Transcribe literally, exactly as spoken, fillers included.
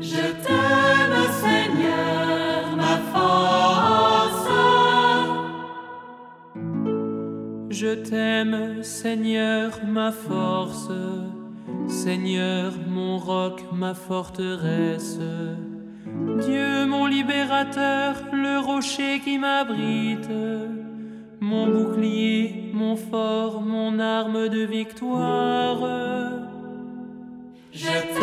Je t'aime, Seigneur, ma force. Je t'aime, Seigneur, ma force, Seigneur, mon roc, ma forteresse. Dieu, mon libérateur, le rocher qui m'abrite, mon bouclier, mon fort, mon arme de victoire. Je